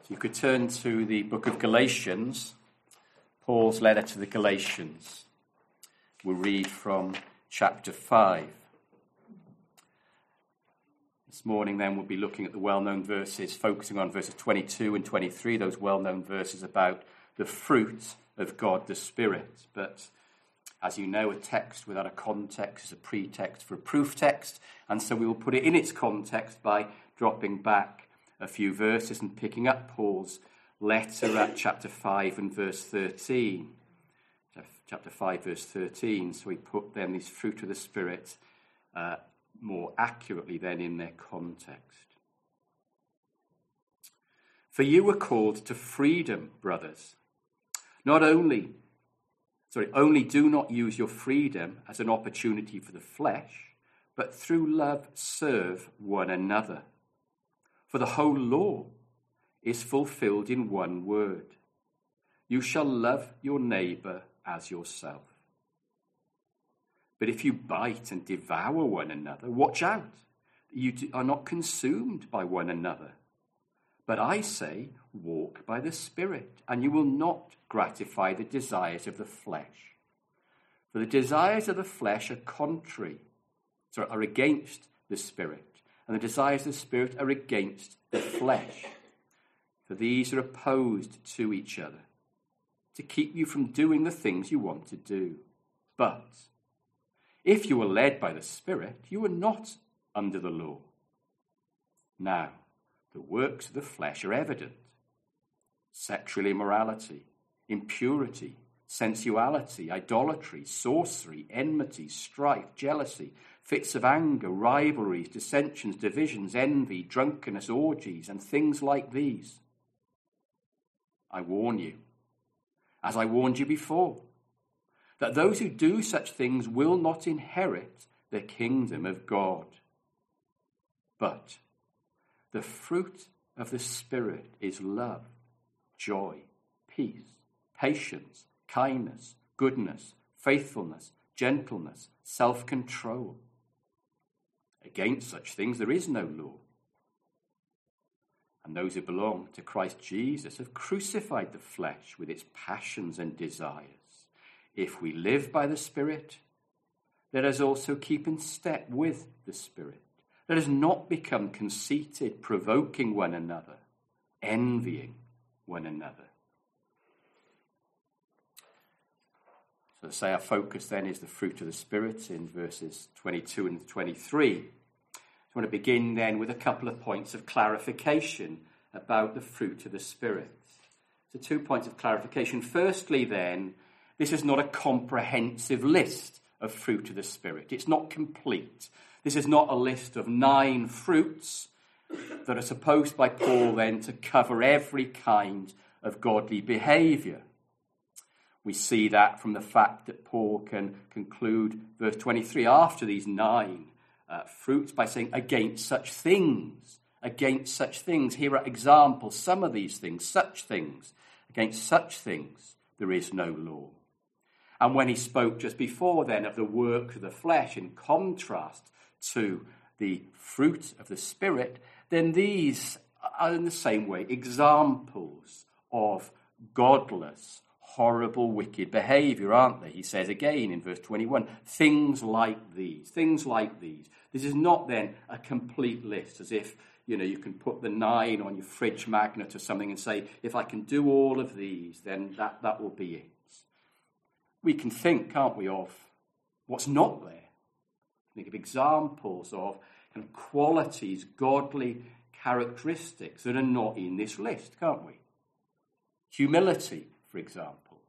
You could turn to the book of Galatians, Paul's letter to the Galatians. We'll read from chapter 5. This morning then we'll be looking at the well-known verses, focusing on verses 22 and 23, those well-known verses about the fruit of God the Spirit. But as you know, a text without a context is a pretext for a proof text, and so we will put it in its context by dropping back a few verses and picking up Paul's letter at chapter 5 and verse 13. Chapter 5, verse 13. So we put then these fruit of the Spirit more accurately then in their context. For you were called to freedom, brothers. Only do not use your freedom as an opportunity for the flesh, but through love serve one another. For the whole law is fulfilled in one word. You shall love your neighbor as yourself. But if you bite and devour one another, watch out that you are not consumed by one another. But I say, walk by the Spirit, and you will not gratify the desires of the flesh. For the desires of the flesh are against the Spirit, and the desires of the Spirit are against the flesh. For these are opposed to each other, to keep you from doing the things you want to do. But if you are led by the Spirit, you are not under the law. Now, the works of the flesh are evident: sexual immorality, impurity, sensuality, idolatry, sorcery, enmity, strife, jealousy, fits of anger, rivalries, dissensions, divisions, envy, drunkenness, orgies, and things like these. I warn you, as I warned you before, that those who do such things will not inherit the kingdom of God. But the fruit of the Spirit is love, joy, peace, patience, kindness, goodness, faithfulness, gentleness, self-control. Against such things there is no law. And those who belong to Christ Jesus have crucified the flesh with its passions and desires. If we live by the Spirit, let us also keep in step with the Spirit. Let us not become conceited, provoking one another, envying one another. So to say our focus then is the fruit of the Spirit in verses 22 and 23. I want to begin then with a couple of points of clarification about the fruit of the Spirit. So 2 points of clarification. Firstly then, this is not a comprehensive list of fruit of the Spirit. It's not complete. This is not a list of 9 fruits that are supposed by Paul then to cover every kind of godly behaviour. We see that from the fact that Paul can conclude verse 23 after these 9 fruits by saying, against such things. Against such things. Here are examples, some of these things, such things. Against such things there is no law. And when he spoke just before then of the work of the flesh in contrast to the fruit of the Spirit, then these are in the same way examples of godless, horrible, wicked behavior, aren't they? He says again in verse 21, things like these, things like these. This is not then a complete list, as if, you can put the 9 on your fridge magnet or something and say, if I can do all of these, then that will be it. We can think, can't we, of what's not there. Think of examples of kind of qualities, godly characteristics that are not in this list, can't we? Humility, for example.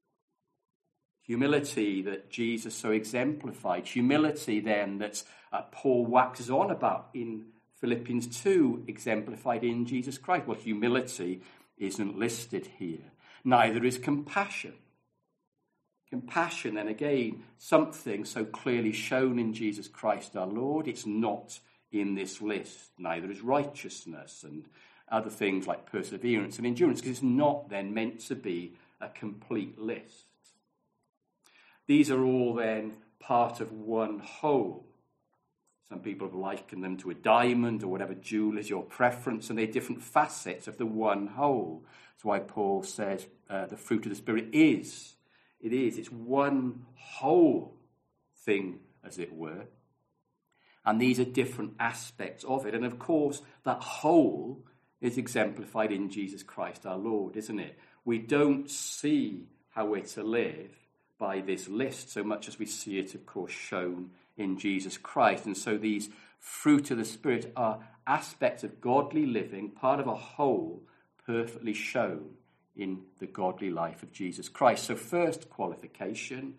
Humility that Jesus so exemplified. Humility then that Paul waxes on about in Philippians 2, exemplified in Jesus Christ. Well, humility isn't listed here. Neither is compassion. Compassion, and again, something so clearly shown in Jesus Christ our Lord, it's not in this list. Neither is righteousness and other things like perseverance and endurance, because it's not then meant to be a complete list. These are all then part of one whole. Some people have likened them to a diamond or whatever jewel is your preference, and they're different facets of the one whole. That's why Paul says the fruit of the Spirit it's one whole thing, as it were. And these are different aspects of it. And of course, that whole is exemplified in Jesus Christ our Lord, isn't it? We don't see how we're to live by this list so much as we see it, of course, shown in Jesus Christ. And so these fruit of the Spirit are aspects of godly living, part of a whole, perfectly shown in the godly life of Jesus Christ. So first clarification,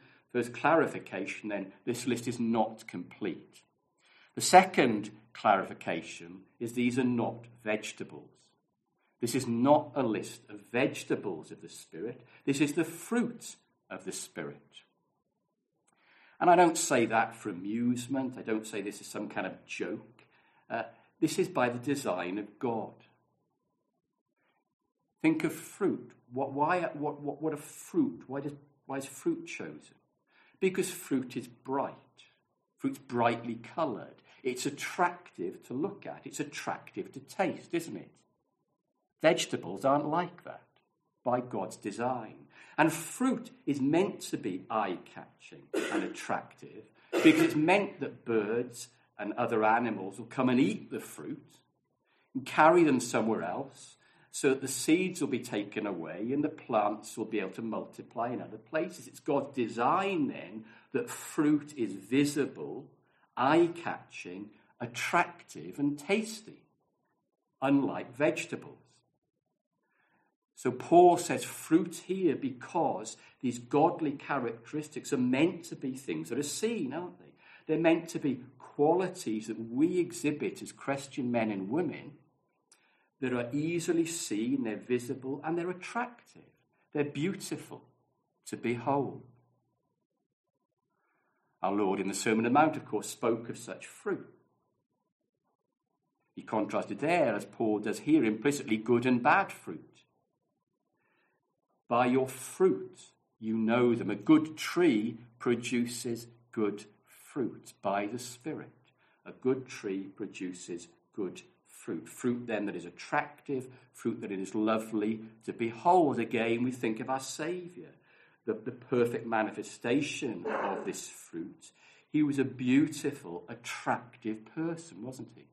then this list is not complete. The second clarification is these are not vegetables. This is not a list of vegetables of the Spirit. This is the fruit of the Spirit. And I don't say that for amusement. I don't say this is some kind of joke. This is by the design of God. Think of fruit. What a fruit? Why is fruit chosen? Because fruit is bright. Fruit's brightly coloured. It's attractive to look at. It's attractive to taste, isn't it? Vegetables aren't like that by God's design. And fruit is meant to be eye-catching and attractive because it's meant that birds and other animals will come and eat the fruit and carry them somewhere else so that the seeds will be taken away and the plants will be able to multiply in other places. It's God's design then that fruit is visible, eye-catching, attractive and tasty, unlike vegetables. So Paul says fruit here because these godly characteristics are meant to be things that are seen, aren't they? They're meant to be qualities that we exhibit as Christian men and women that are easily seen, they're visible, and they're attractive. They're beautiful to behold. Our Lord in the Sermon on the Mount, of course, spoke of such fruit. He contrasted there, as Paul does here, implicitly good and bad fruit. By your fruit, you know them. A good tree produces good fruit by the Spirit. A good tree produces good fruit. Fruit then that is attractive, fruit that it is lovely to behold. Again, we think of our Saviour, the perfect manifestation of this fruit. He was a beautiful, attractive person, wasn't he?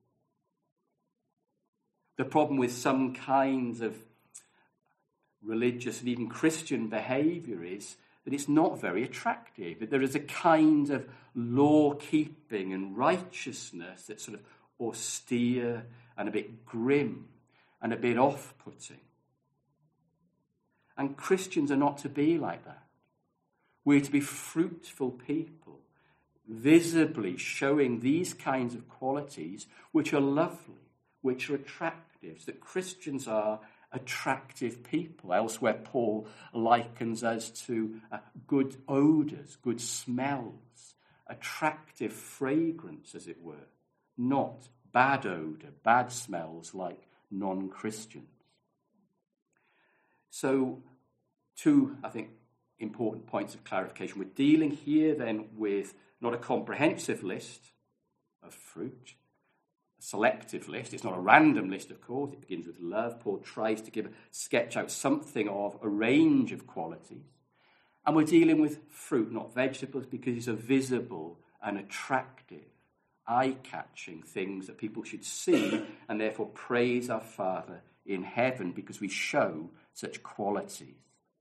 The problem with some kinds of religious and even Christian behaviour is that it's not very attractive. That there is a kind of law-keeping and righteousness that's sort of austere and a bit grim and a bit off-putting. And Christians are not to be like that. We're to be fruitful people, visibly showing these kinds of qualities which are lovely, which are attractive, so that Christians are attractive people. Elsewhere, Paul likens us to good odours, good smells, attractive fragrance, as it were, not bad odour, bad smells like non-Christians. So, two, I think, important points of clarification. We're dealing here then with not a comprehensive list of fruit, selective list. It's not a random list, of course. It begins with love. Paul tries to sketch out something of a range of qualities. And we're dealing with fruit, not vegetables, because these are visible and attractive, eye-catching things that people should see and therefore praise our Father in heaven because we show such qualities.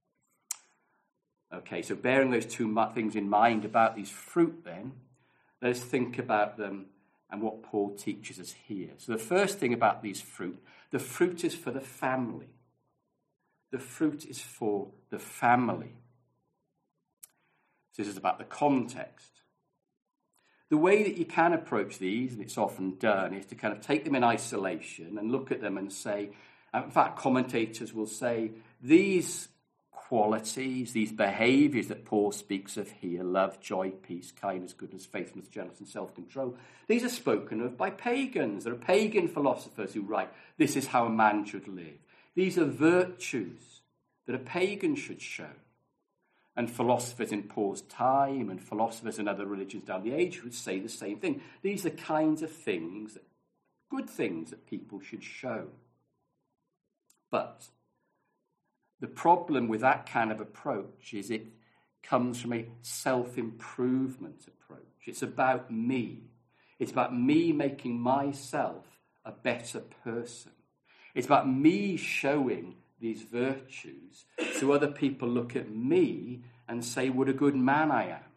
Okay, so bearing those two things in mind about these fruit then, let's think about them and what Paul teaches us here. So the first thing about these fruit, the fruit is for the family. The fruit is for the family. This is about the context. The way that you can approach these, and it's often done, is to kind of take them in isolation and look at them and say, in fact, commentators will say, these qualities, these behaviours that Paul speaks of here, love, joy, peace, kindness, goodness, faithfulness, gentleness, and self-control, these are spoken of by pagans. There are pagan philosophers who write, this is how a man should live. These are virtues that a pagan should show. And philosophers in Paul's time and philosophers in other religions down the age would say the same thing. These are kinds of things, good things that people should show. But the problem with that kind of approach is it comes from a self-improvement approach. It's about me. It's about me making myself a better person. It's about me showing these virtues so other people look at me and say, what a good man I am.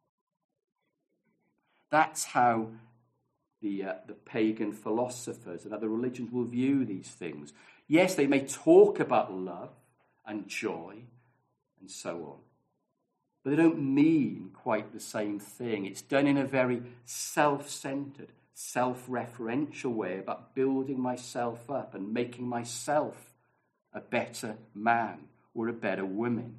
That's how the pagan philosophers and other religions will view these things. Yes, they may talk about love and joy and so on, but they don't mean quite the same thing. It's done in a very self-centered, self-referential way about building myself up and making myself a better man or a better woman.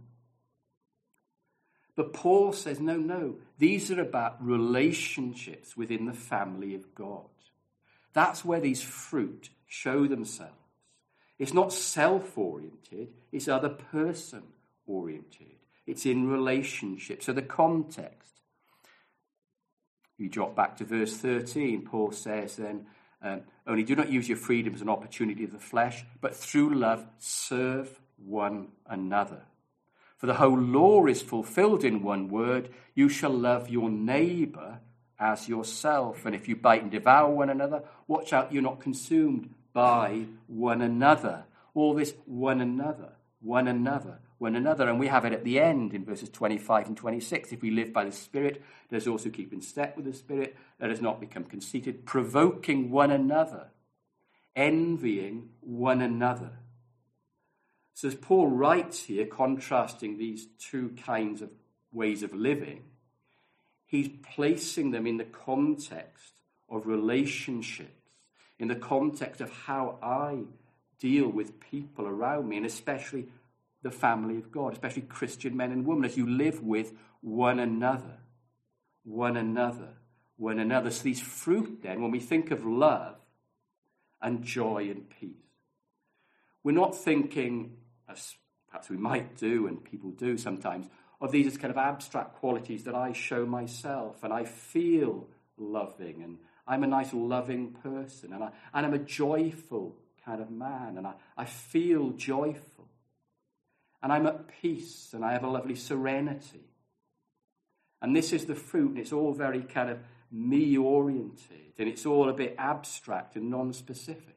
But Paul says, no, these are about relationships within the family of God. That's where these fruit show themselves. It's not self-oriented, it's other person-oriented. It's in relationship. So the context. You drop back to verse 13, Paul says then, only do not use your freedom as an opportunity of the flesh, but through love serve one another. For the whole law is fulfilled in one word, you shall love your neighbour as yourself. And if you bite and devour one another, watch out you're not consumed by one another. All this one another, one another, one another. And we have it at the end in verses 25 and 26. If we live by the Spirit, let us also keep in step with the Spirit. Let us not become conceited, provoking one another, envying one another. So as Paul writes here, contrasting these two kinds of ways of living, he's placing them in the context of relationships, in the context of how I deal with people around me, and especially the family of God, especially Christian men and women, as you live with one another, one another, one another. So these fruit then, when we think of love and joy and peace, we're not thinking, as perhaps we might do and people do sometimes, of these as kind of abstract qualities that I show myself and I feel loving and I'm a nice loving person and I'm a joyful kind of man and I feel joyful and I'm at peace and I have a lovely serenity. And this is the fruit, and it's all very kind of me-oriented and it's all a bit abstract and non-specific.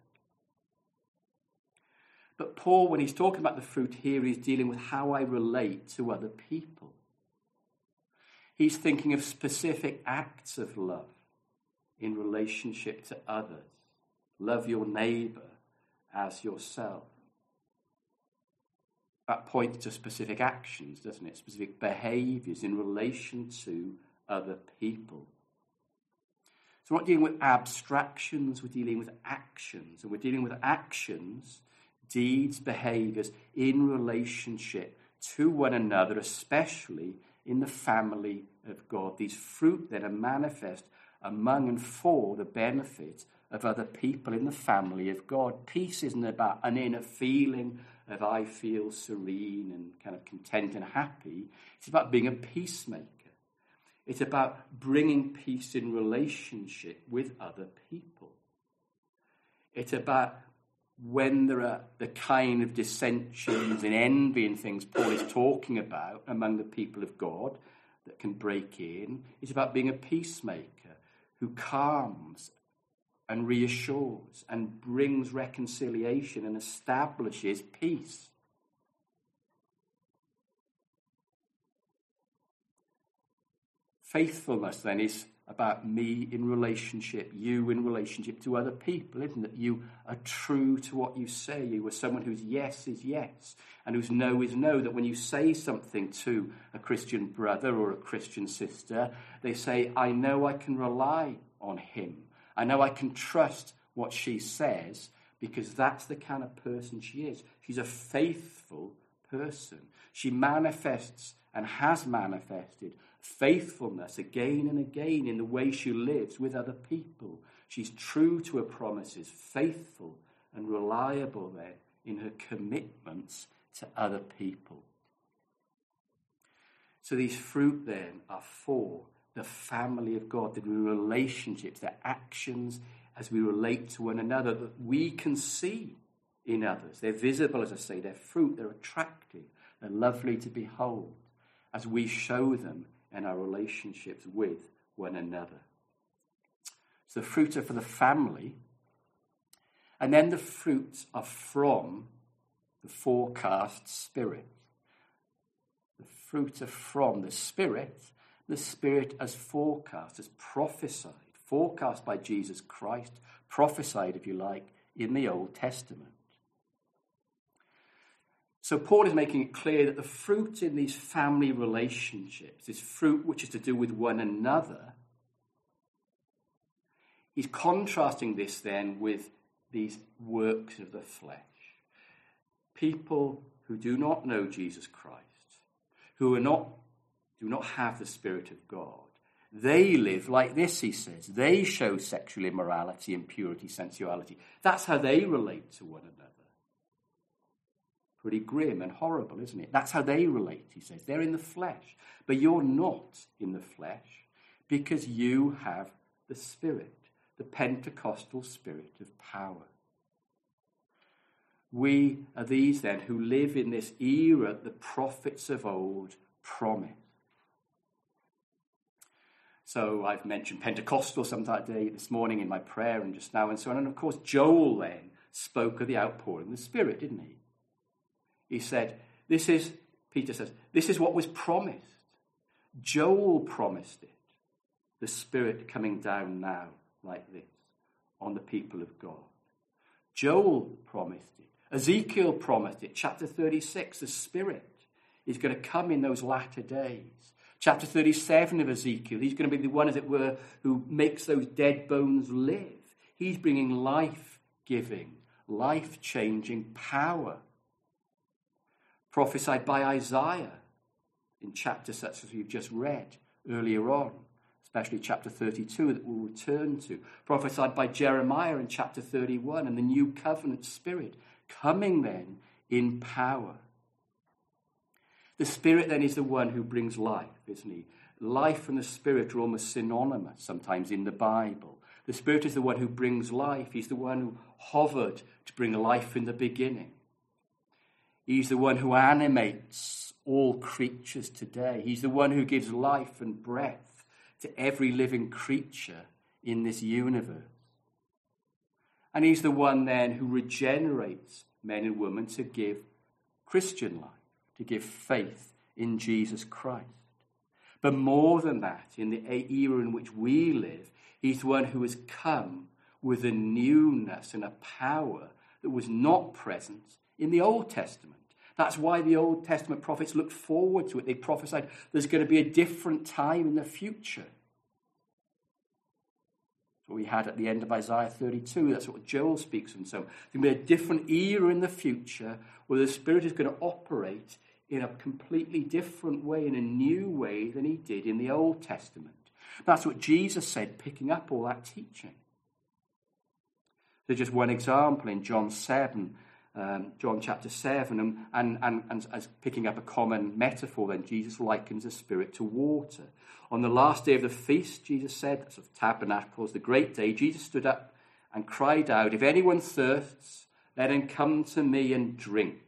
But Paul, when he's talking about the fruit here, he's dealing with how I relate to other people. He's thinking of specific acts of love in relationship to others. Love your neighbour as yourself. That points to specific actions, doesn't it? Specific behaviours in relation to other people. So we're not dealing with abstractions, we're dealing with actions. And we're dealing with actions, deeds, behaviours in relationship to one another, especially in the family of God. These fruit then are manifest among and for the benefit of other people in the family of God. Peace isn't about an inner feeling of I feel serene and kind of content and happy. It's about being a peacemaker. It's about bringing peace in relationship with other people. It's about when there are the kind of dissensions and envy and things Paul is talking about among the people of God that can break in. It's about being a peacemaker who calms and reassures and brings reconciliation and establishes peace. Faithfulness then is about me in relationship, you in relationship to other people, isn't it? You are true to what you say. You are someone whose yes is yes and whose no is no. That when you say something to a Christian brother or a Christian sister, they say, I know I can rely on him. I know I can trust what she says because that's the kind of person she is. She's a faithful person. She manifests and has manifested faithfulness again and again in the way she lives with other people. She's true to her promises, faithful and reliable then in her commitments to other people. So these fruit then are for the family of God, the relationships, the actions as we relate to one another that we can see in others. They're visible, as I say, they're fruit, they're attractive, they're lovely to behold as we show them in our relationships with one another. So the fruit are for the family, and then the fruits are from the forecast Spirit. The fruit are from the Spirit as forecast, as prophesied, forecast by Jesus Christ, prophesied, if you like, in the Old Testament. So Paul is making it clear that the fruit in these family relationships, this fruit which is to do with one another, he's contrasting this then with these works of the flesh. People who do not know Jesus Christ, who do not have the Spirit of God, they live like this, he says. They show sexual immorality, impurity, sensuality. That's how they relate to one another. Pretty grim and horrible, isn't it? That's how they relate, he says. They're in the flesh. But you're not in the flesh because you have the Spirit, the Pentecostal Spirit of power. We are these then who live in this era the prophets of old promised. So I've mentioned Pentecostal some that day this morning in my prayer and just now and so on. And of course, Joel then spoke of the outpouring of the Spirit, didn't he? He said, Peter says, this is what was promised. Joel promised it. The Spirit coming down now like this on the people of God. Joel promised it. Ezekiel promised it. Chapter 36, the Spirit is going to come in those latter days. Chapter 37 of Ezekiel, he's going to be the one, as it were, who makes those dead bones live. He's bringing life-giving, life-changing power. Prophesied by Isaiah in chapters such as we've just read earlier on, especially chapter 32 that we'll return to. Prophesied by Jeremiah in chapter 31, and the new covenant Spirit coming then in power. The Spirit then is the one who brings life, isn't he? Life and the Spirit are almost synonymous sometimes in the Bible. The Spirit is the one who brings life. He's the one who hovered to bring life in the beginning. He's the one who animates all creatures today. He's the one who gives life and breath to every living creature in this universe. And he's the one then who regenerates men and women to give Christian life, to give faith in Jesus Christ. But more than that, in the era in which we live, he's the one who has come with a newness and a power that was not present in the Old Testament. That's why the Old Testament prophets looked forward to it. They prophesied there's going to be a different time in the future. That's what we had at the end of Isaiah 32. That's what Joel speaks of. So there's going to be a different era in the future where the Spirit is going to operate in a completely different way, in a new way than he did in the Old Testament. That's what Jesus said, picking up all that teaching. There's just one example in John chapter 7, and as picking up a common metaphor, then Jesus likens the Spirit to water. On the last day of the feast, Jesus said, that's of Tabernacles, the great day, Jesus stood up and cried out, "If anyone thirsts, let him come to me and drink.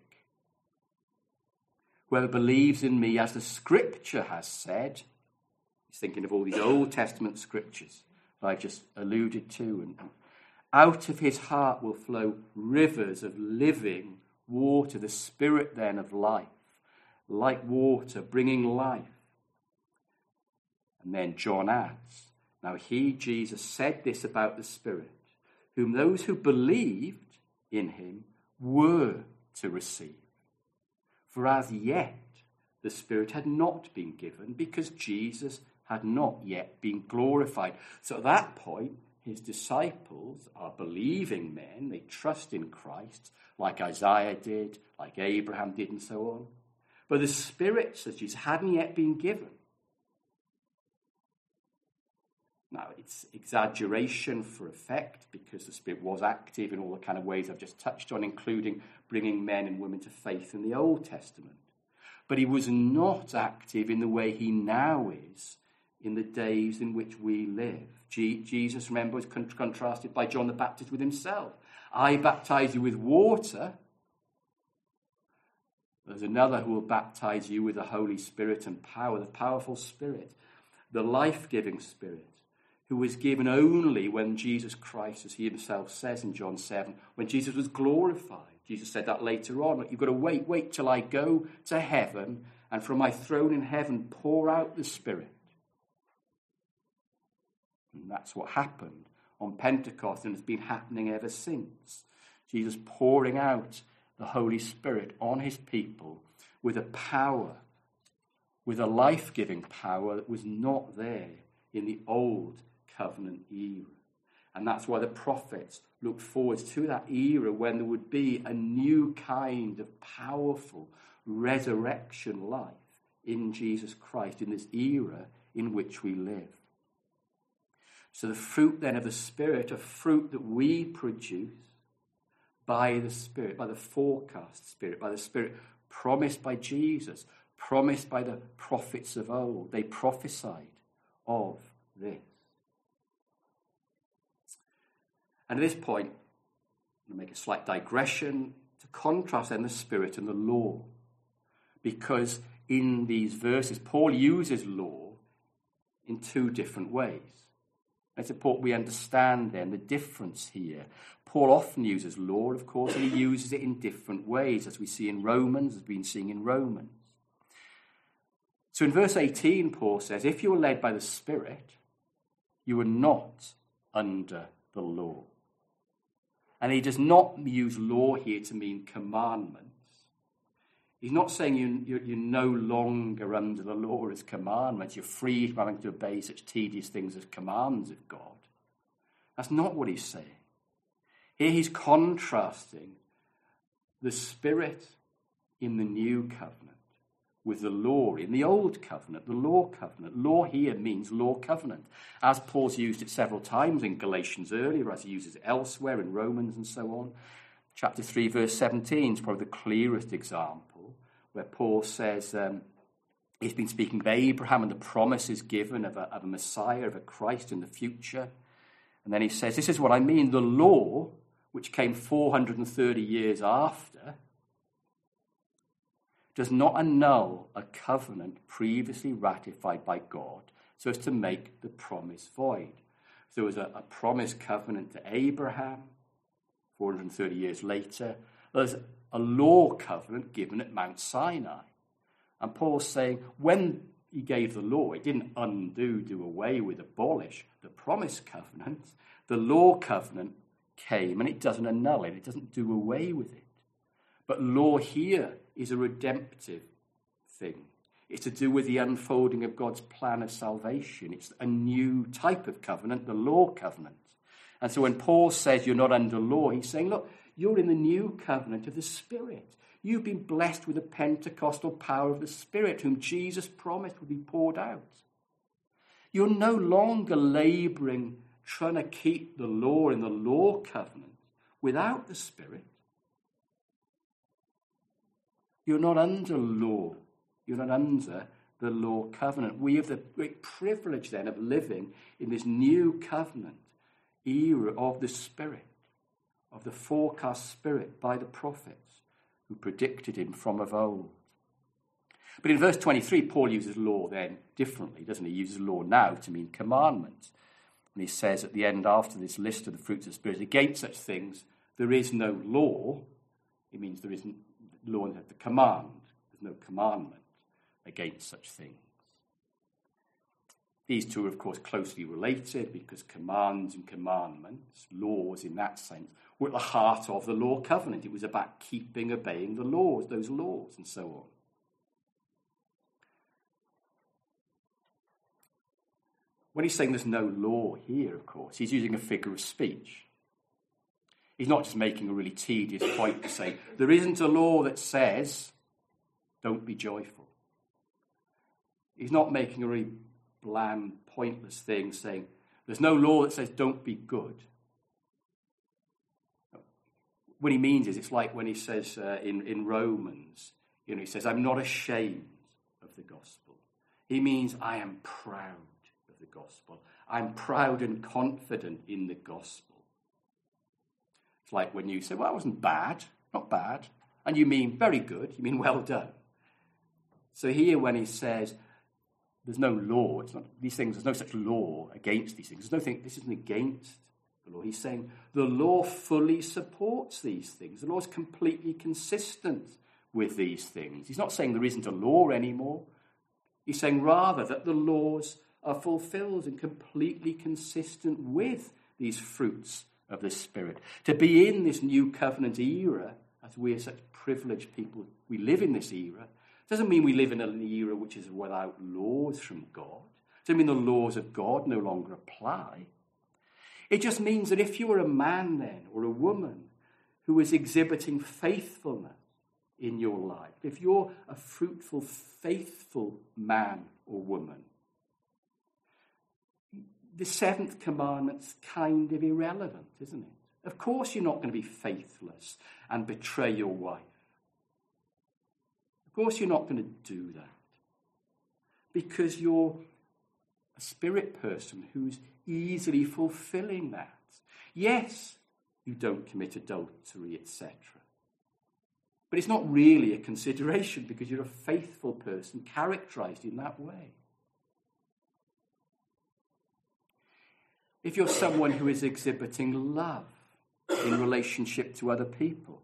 Whoever believes in me, as the Scripture has said," he's thinking of all these Old Testament scriptures that I've just alluded to, and out of his heart will flow rivers of living water, the Spirit then of life, like water, bringing life. And then John adds, now he, Jesus, said this about the Spirit, whom those who believed in him were to receive. For as yet the Spirit had not been given because Jesus had not yet been glorified. So at that point, his disciples are believing men. They trust in Christ, like Isaiah did, like Abraham did, and so on. But the Spirit, says Jesus, hadn't yet been given. Now, it's exaggeration for effect because the Spirit was active in all the kind of ways I've just touched on, including bringing men and women to faith in the Old Testament. but he was not active in the way he now is in the days in which we live. Jesus, remember, was contrasted by John the Baptist with himself. I baptize you with water. There's another who will baptize you with the Holy Spirit and power, the powerful Spirit, the life-giving Spirit, who was given only when Jesus Christ, as he himself says in John 7, when Jesus was glorified. Jesus said that later on. You've got to wait till I go to heaven and from my throne in heaven pour out the Spirit. And that's what happened on Pentecost, and it's been happening ever since. Jesus pouring out the Holy Spirit on his people with a power, with a life-giving power that was not there in the old covenant era. And that's why the prophets looked forward to that era when there would be a new kind of powerful resurrection life in Jesus Christ, in this era in which we live. So the fruit then of the Spirit, a fruit that we produce by the Spirit, by the forecast Spirit, by the Spirit promised by Jesus, promised by the prophets of old. They prophesied of this. And at this point, I'm going to make a slight digression to contrast then the Spirit and the law. Because in these verses, Paul uses law in two different ways. It's important we understand then the difference here. Paul often uses law, of course, and he uses it in different ways, as we see in Romans, as we've been seeing in Romans. So in verse 18, Paul says, if you are led by the Spirit, you are not under the law. And he does not use law here to mean commandments. He's not saying you're no longer under the law as commandments. You're free from having to obey such tedious things as commands of God. That's not what he's saying. Here he's contrasting the Spirit in the new covenant with the law in the old covenant, the law covenant. Law here means law covenant, as Paul's used it several times in Galatians earlier, as he uses it elsewhere in Romans and so on. Chapter 3, verse 17 is probably the clearest example, where Paul says he's been speaking of Abraham and the promises given of a Messiah, of a Christ in the future. And then he says, this is what I mean, the law, which came 430 years after, does not annul a covenant previously ratified by God so as to make the promise void. So there was a promise covenant to Abraham 430 years later. There's a law covenant given at Mount Sinai. And Paul's saying when he gave the law, it didn't do away with, abolish the promise covenant. The law covenant came and it doesn't annul it. It doesn't do away with it. But law here is a redemptive thing. It's to do with the unfolding of God's plan of salvation. It's a new type of covenant, the law covenant. And so when Paul says you're not under law, he's saying, look, you're in the new covenant of the Spirit. You've been blessed with the Pentecostal power of the Spirit, whom Jesus promised would be poured out. You're no longer laboring, trying to keep the law in the law covenant without the Spirit. You're not under law. You're not under the law covenant. We have the great privilege then of living in this new covenant era of the Spirit, of the forecast Spirit by the prophets who predicted him from of old. But in verse 23, Paul uses law then differently, doesn't he? He uses law now to mean commandment. And he says at the end, after this list of the fruits of the Spirit, against such things there is no law. It means there isn't law in the command. There's no commandment against such things. These two are, of course, closely related because commands and commandments, laws in that sense, were at the heart of the law covenant. It was about keeping, obeying the laws, those laws, and so on. When he's saying there's no law here, of course, he's using a figure of speech. He's not just making a really tedious point to say, there isn't a law that says, don't be joyful. He's not making a really bland, pointless thing saying, there's no law that says, don't be good. What he means is, it's like when he says in Romans, He says, I'm not ashamed of the gospel. He means I am proud of the gospel. I'm proud and confident in the gospel. It's like when you say, well, that wasn't bad, not bad. And you mean very good, you mean well done. So here when he says, there's no law, it's not these things, there's no such law against these things. There's nothing, this isn't against the law. He's saying the law fully supports these things. The law is completely consistent with these things. He's not saying there isn't a law anymore. He's saying rather that the laws are fulfilled and completely consistent with these fruits of the Spirit. To be in this new covenant era, as we are such privileged people, we live in this era, doesn't mean we live in an era which is without laws from God. Doesn't mean the laws of God no longer apply. It just means that if you are a man then, or a woman, who is exhibiting faithfulness in your life, if you're a fruitful, faithful man or woman, the seventh commandment's kind of irrelevant, isn't it? Of course you're not going to be faithless and betray your wife. Of course you're not going to do that. Because you're a spirit person who's easily fulfilling that. Yes, you don't commit adultery, etc. But it's not really a consideration because you're a faithful person characterized in that way. If you're someone who is exhibiting love in relationship to other people,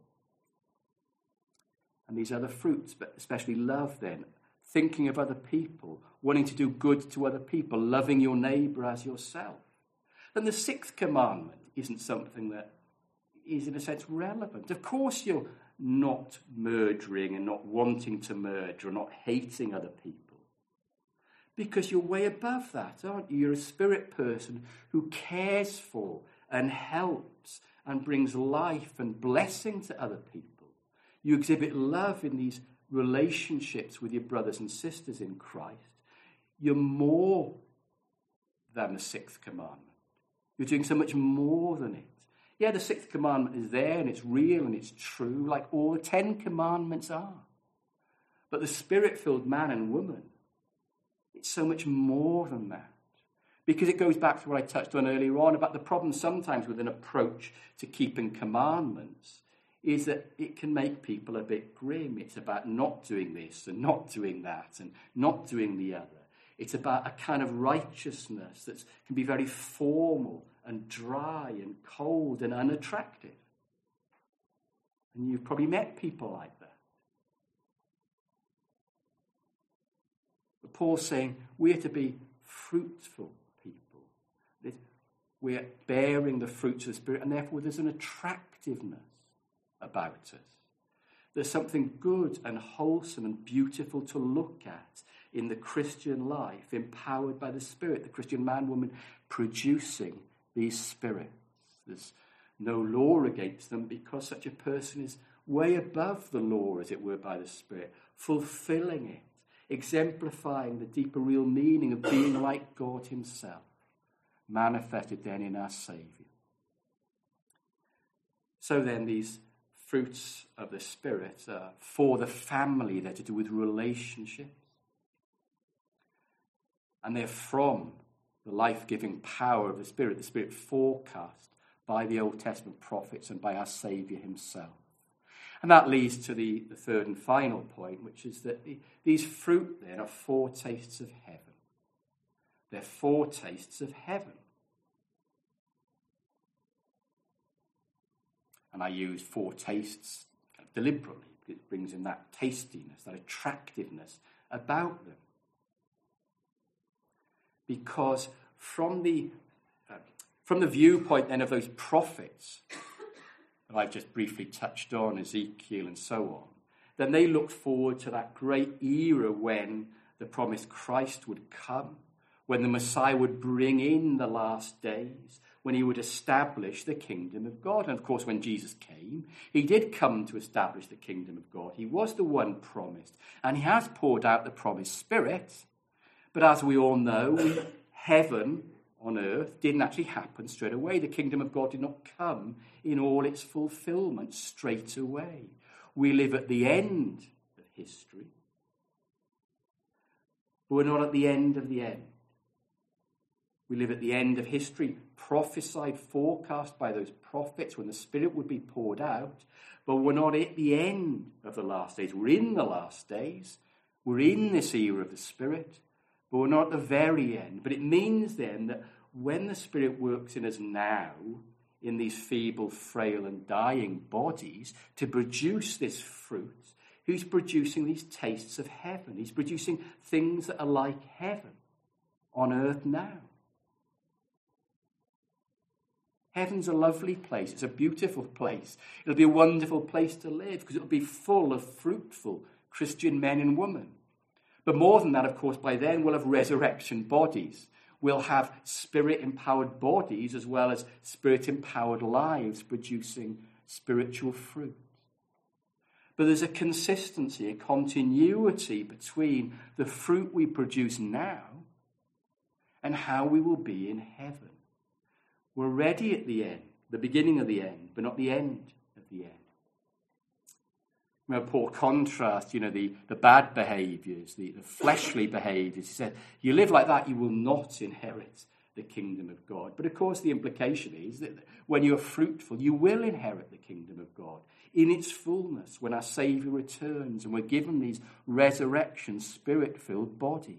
and these other fruits, but especially love then, thinking of other people, wanting to do good to other people, loving your neighbour as yourself, then the sixth commandment isn't something that is in a sense relevant. Of course you're not murdering and not wanting to murder or not hating other people, because you're way above that, aren't you? You're a spirit person who cares for and helps and brings life and blessing to other people. You exhibit love in these relationships with your brothers and sisters in Christ. You're more than the sixth commandment. You're doing so much more than it. Yeah, the sixth commandment is there and it's real and it's true, like all the 10 commandments are. But the spirit-filled man and woman, it's so much more than that. Because it goes back to what I touched on earlier on about the problem sometimes with an approach to keeping commandments is that it can make people a bit grim. It's about not doing this and not doing that and not doing the other. It's about a kind of righteousness that can be very formal and dry and cold and unattractive. And you've probably met people like that. But Paul's saying we're to be fruitful people. We're bearing the fruits of the Spirit, and therefore there's an attractiveness about us. There's something good and wholesome and beautiful to look at in the Christian life, empowered by the Spirit, the Christian man, woman, producing these spirits. There's no law against them because such a person is way above the law, as it were, by the Spirit, fulfilling it, exemplifying the deeper real meaning of being like God himself, manifested then in our Saviour. So then these fruits of the Spirit are for the family. They're to do with relationships. And they're from the life-giving power of the Spirit forecast by the Old Testament prophets and by our Saviour himself. And that leads to the third and final point, which is that these fruit then are foretastes of heaven. They're foretastes of heaven. And I use foretastes deliberately because it brings in that tastiness, that attractiveness about them. Because from the viewpoint then of those prophets that I've just briefly touched on, Ezekiel and so on, then they looked forward to that great era when the promised Christ would come, when the Messiah would bring in the last days, when he would establish the kingdom of God. And of course, when Jesus came, he did come to establish the kingdom of God. He was the one promised, and he has poured out the promised Spirit. But as we all know, heaven on earth didn't actually happen straight away. The kingdom of God did not come in all its fulfillment straight away. We live at the end of history. But we're not at the end of the end. We live at the end of history, prophesied, forecast by those prophets when the Spirit would be poured out. But we're not at the end of the last days. We're in the last days. We're in this era of the Spirit. But we're not at the very end. But it means then that when the Spirit works in us now, in these feeble, frail and dying bodies, to produce this fruit, He's producing these tastes of heaven. He's producing things that are like heaven on earth now. Heaven's a lovely place. It's a beautiful place. It'll be a wonderful place to live because it'll be full of fruitful Christian men and women. But more than that, of course, by then we'll have resurrection bodies. We'll have Spirit-empowered bodies as well as Spirit-empowered lives producing spiritual fruit. But there's a consistency, a continuity between the fruit we produce now and how we will be in heaven. We're ready at the end, the beginning of the end, but not the end of the end. Remember, Paul contrasts, the bad behaviours, the fleshly behaviours. He said, you live like that, you will not inherit the kingdom of God. But of course, the implication is that when you're fruitful, you will inherit the kingdom of God in its fullness when our Saviour returns and we're given these resurrection, Spirit-filled bodies.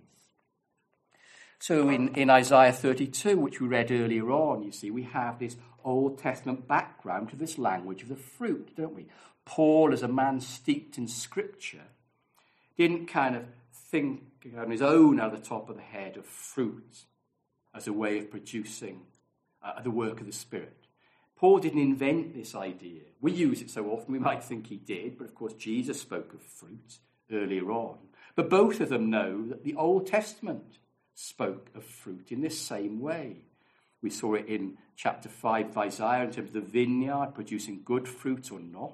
So in Isaiah 32, which we read earlier on, you see, we have this Old Testament background to this language of the fruit, don't we? Paul, as a man steeped in Scripture, didn't kind of think on his own out of the top of the head of fruit as a way of producing the work of the Spirit. Paul didn't invent this idea. We use it so often, we might think he did, but of course Jesus spoke of fruit earlier on. But both of them know that the Old Testament spoke of fruit in this same way. We saw it in chapter 5 of Isaiah in terms of the vineyard producing good fruit or not.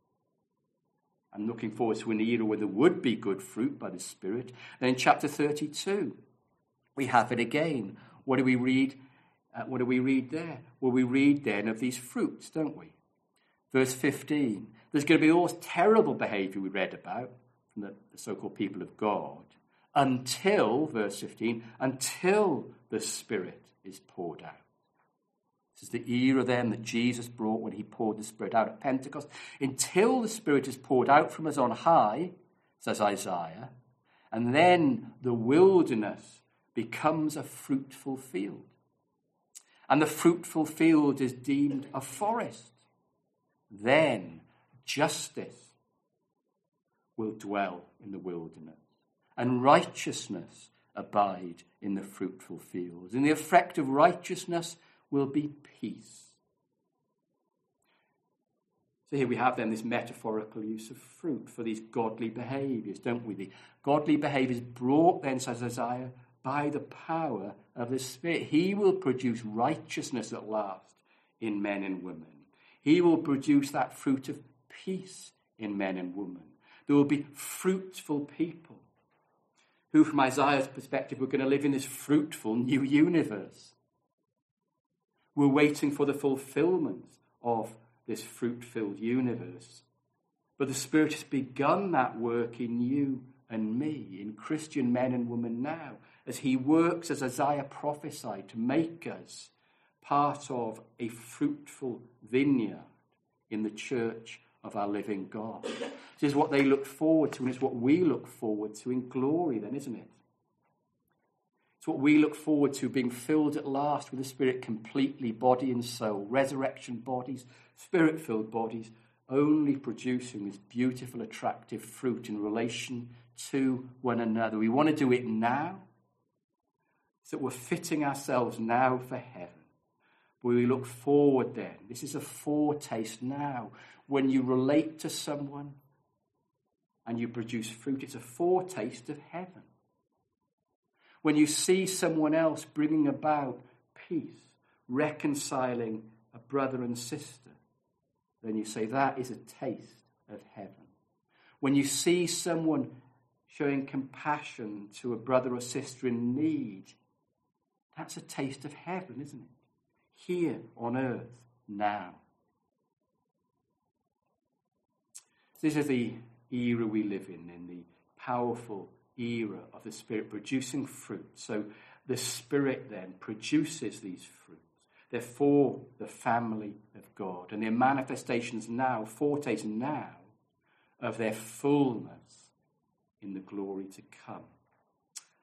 I'm looking forward to an era where there would be good fruit by the Spirit. And in chapter 32, we have it again. What do we read? What do we read there? Well, we read then of these fruits, don't we? Verse 15. There's going to be all this terrible behaviour we read about from the so-called people of God until, verse 15, until the Spirit is poured out. This is the era then that Jesus brought when he poured the Spirit out at Pentecost. Until the Spirit is poured out from us on high, says Isaiah, and then the wilderness becomes a fruitful field. And the fruitful field is deemed a forest. Then justice will dwell in the wilderness, and righteousness abide in the fruitful fields. And the effect of righteousness will be peace. So here we have then this metaphorical use of fruit for these godly behaviours, don't we? The godly behaviours brought then, says Isaiah, by the power of the Spirit. He will produce righteousness at last in men and women. He will produce that fruit of peace in men and women. There will be fruitful people who, from Isaiah's perspective, are going to live in this fruitful new universe. We're waiting for the fulfillment of this fruit-filled universe. But the Spirit has begun that work in you and me, in Christian men and women now, as he works, as Isaiah prophesied, to make us part of a fruitful vineyard in the church of our living God. This is what they look forward to, and it's what we look forward to in glory then, isn't it? It's what we look forward to, being filled at last with the Spirit completely, body and soul, resurrection bodies, Spirit-filled bodies, only producing this beautiful, attractive fruit in relation to one another. We want to do it now, so that we're fitting ourselves now for heaven. But we look forward then. This is a foretaste now. When you relate to someone and you produce fruit, it's a foretaste of heaven. When you see someone else bringing about peace, reconciling a brother and sister, then you say that is a taste of heaven. When you see someone showing compassion to a brother or sister in need, that's a taste of heaven, isn't it? Here on earth, now. These are the era we live in the powerful era of the Spirit producing fruit. So the Spirit then produces these fruits. They're for the family of God, and their manifestations now, foretaste now, of their fullness in the glory to come.